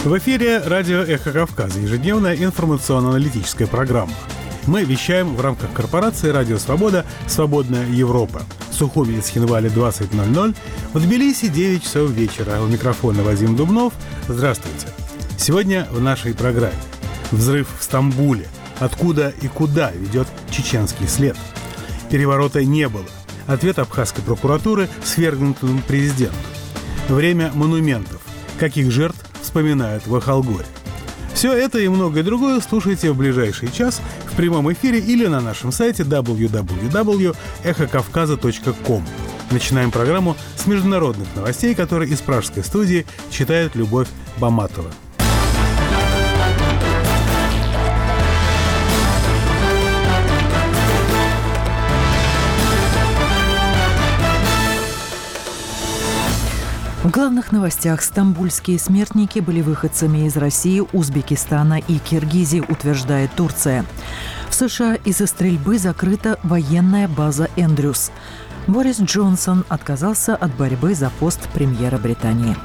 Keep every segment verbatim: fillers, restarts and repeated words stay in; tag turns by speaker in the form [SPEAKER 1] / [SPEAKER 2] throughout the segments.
[SPEAKER 1] В эфире радио «Эхо Кавказа», ежедневная информационно-аналитическая программа. Мы вещаем в рамках корпорации «Радио Свобода. Свободная Европа». Сухуми, Цхинвали, двадцать ноль ноль. В Тбилиси девять часов вечера. У микрофона Вадим Дубнов. Здравствуйте. Сегодня в нашей программе взрыв в Стамбуле. Откуда и куда ведет чеченский след? Переворота не было. Ответ абхазской прокуратуры свергнутому президенту. Время монументов. Каких жертв вспоминают в Ахалгоре? Все это и многое другое слушайте в ближайший час в прямом эфире или на нашем сайте дабл ю дабл ю дабл ю точка эхо кавказа точка ком. Начинаем программу с международных новостей, которые из пражской студии читает Любовь Баматова.
[SPEAKER 2] В главных новостях: стамбульские смертники были выходцами из России, Узбекистана и Киргизии, утверждает Турция. В США из-за стрельбы закрыта военная база Эндрюс. Борис Джонсон отказался от борьбы за пост премьера Британии.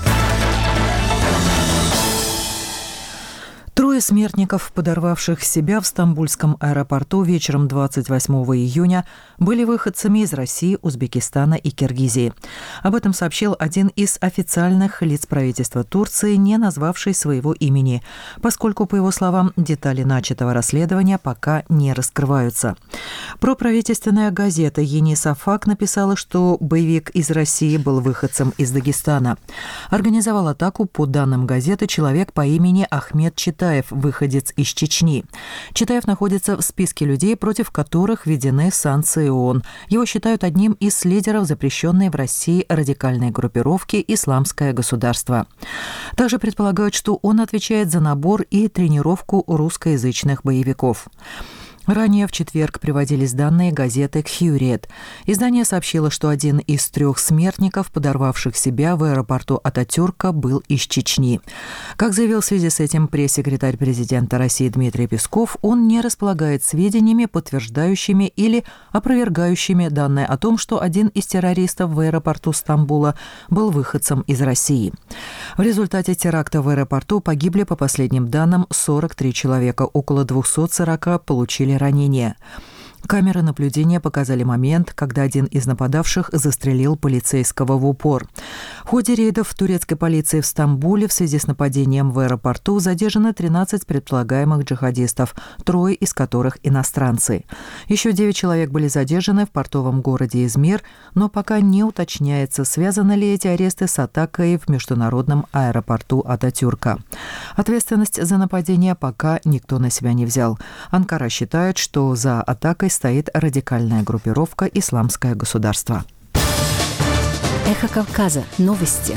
[SPEAKER 2] Трое смертников, подорвавших себя в стамбульском аэропорту вечером двадцать восьмого июня, были выходцами из России, Узбекистана и Киргизии. Об этом сообщил один из официальных лиц правительства Турции, не назвавший своего имени, поскольку, по его словам, детали начатого расследования пока не раскрываются. Проправительственная газета «Ени Сафак» написала, что боевик из России был выходцем из Дагестана. Организовал атаку, по данным газеты, человек по имени Ахмед Читаев, выходец из Чечни. Читаев находится в списке людей, против которых введены санкции ООН. Его считают одним из лидеров запрещенной в России радикальной группировки «Исламское государство». Также предполагают, что он отвечает за набор и тренировку русскоязычных боевиков. Ранее в четверг приводились данные газеты «Хьюриет». Издание сообщило, что один из трех смертников, подорвавших себя в аэропорту Ататюрка, был из Чечни. Как заявил в связи с этим пресс-секретарь президента России Дмитрий Песков, он не располагает сведениями, подтверждающими или опровергающими данные о том, что один из террористов в аэропорту Стамбула был выходцем из России. В результате теракта в аэропорту погибли, по последним данным, сорок три человека, около двести сорок получили ранения. Камеры наблюдения показали момент, когда один из нападавших застрелил полицейского в упор. В ходе рейдов турецкой полиции в Стамбуле в связи с нападением в аэропорту задержаны тринадцать предполагаемых джихадистов, трое из которых иностранцы. Еще девять человек были задержаны в портовом городе Измир, но пока не уточняется, связаны ли эти аресты с атакой в международном аэропорту Ататюрка. Ответственность за нападение пока никто на себя не взял. Анкара считает, что за атакой стоит радикальная группировка «Исламское государство».
[SPEAKER 3] Эхо Кавказа. Новости.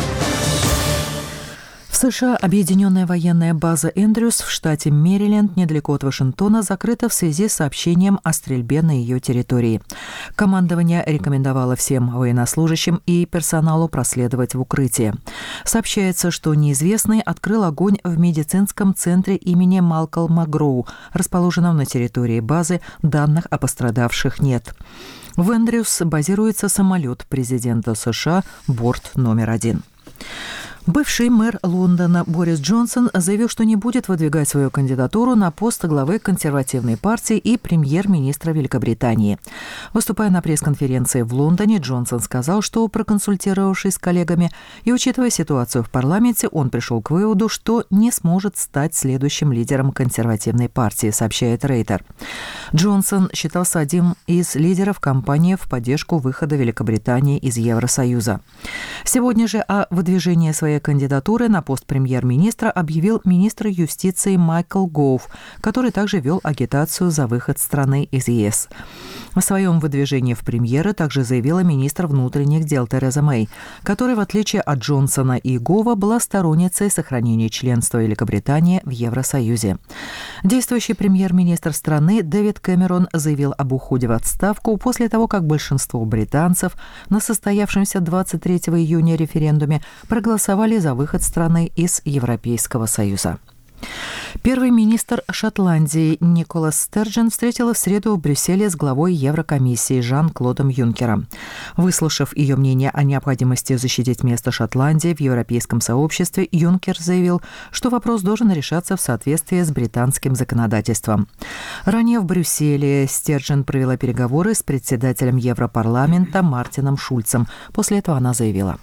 [SPEAKER 2] В США объединенная военная база Эндрюс в штате Мэриленд, недалеко от Вашингтона, закрыта в связи с сообщением о стрельбе на ее территории. Командование рекомендовало всем военнослужащим и персоналу проследовать в укрытие. Сообщается, что неизвестный открыл огонь в медицинском центре имени Малкольма Гроу, расположенном на территории базы. Данных о пострадавших нет. В Эндрюс базируется самолет президента США, борт номер один. Бывший мэр Лондона Борис Джонсон заявил, что не будет выдвигать свою кандидатуру на пост главы консервативной партии и премьер-министра Великобритании. Выступая на пресс-конференции в Лондоне, Джонсон сказал, что, проконсультировавшись с коллегами и учитывая ситуацию в парламенте, он пришел к выводу, что не сможет стать следующим лидером консервативной партии, сообщает Рейтер. Джонсон считался одним из лидеров кампании в поддержку выхода Великобритании из Евросоюза. Сегодня же о выдвижении своей кандидатуры на пост премьер-министра объявил министр юстиции Майкл Гоув, который также вел агитацию за выход страны из ЕС. О своем выдвижении в премьеры также заявила министр внутренних дел Тереза Мэй, которая, в отличие от Джонсона и Гова, была сторонницей сохранения членства Великобритании в Евросоюзе. Действующий премьер-министр страны Дэвид Кэмерон заявил об уходе в отставку после того, как большинство британцев на состоявшемся двадцать третьего июня референдуме проголосовали за выход страны из Европейского Союза. Первый министр Шотландии Никола Стерджен встретила в среду в Брюсселе с главой Еврокомиссии Жан-Клодом Юнкером. Выслушав ее мнение о необходимости защитить место Шотландии в европейском сообществе, Юнкер заявил, что вопрос должен решаться в соответствии с британским законодательством. Ранее в Брюсселе Стерджен провела переговоры с председателем Европарламента Мартином Шульцем. После этого она заявила: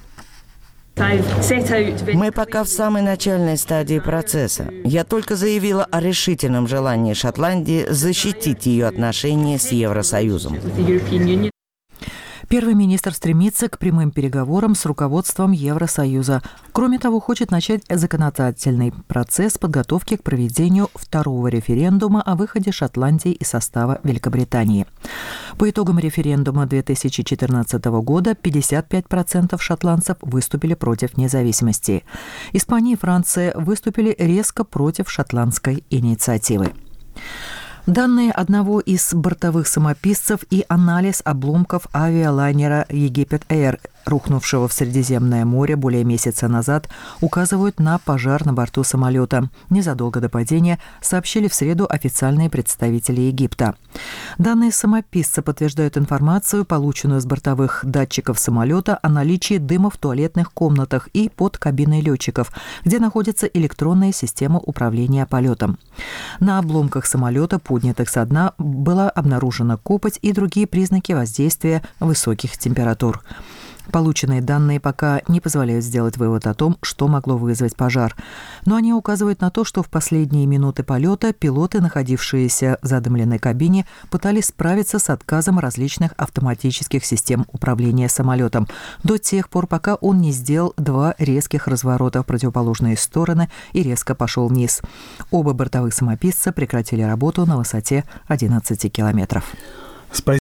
[SPEAKER 4] Мы пока в самой начальной стадии процесса. Я только заявила о решительном желании Шотландии защитить ее отношения с Евросоюзом.
[SPEAKER 2] Первый министр стремится к прямым переговорам с руководством Евросоюза. Кроме того, хочет начать законодательный процесс подготовки к проведению второго референдума о выходе Шотландии из состава Великобритании. По итогам референдума две тысячи четырнадцатого года пятьдесят пять процентов шотландцев выступили против независимости. Испания и Франция выступили резко против шотландской инициативы. Данные одного из бортовых самописцев и анализ обломков авиалайнера «Египет Эйр», рухнувшего в Средиземное море более месяца назад, указывают на пожар на борту самолета. Незадолго до падения сообщили в среду официальные представители Египта. Данные самописца подтверждают информацию, полученную с бортовых датчиков самолета, о наличии дыма в туалетных комнатах и под кабиной летчиков, где находится электронная система управления полетом. На обломках самолета, поднятых со дна, была обнаружена копоть и другие признаки воздействия высоких температур. Полученные данные пока не позволяют сделать вывод о том, что могло вызвать пожар. Но они указывают на то, что в последние минуты полета пилоты, находившиеся в задымленной кабине, пытались справиться с отказом различных автоматических систем управления самолетом до тех пор, пока он не сделал два резких разворота в противоположные стороны и резко пошел вниз. Оба бортовых самописца прекратили работу на высоте одиннадцати километров.
[SPEAKER 1] Спасибо.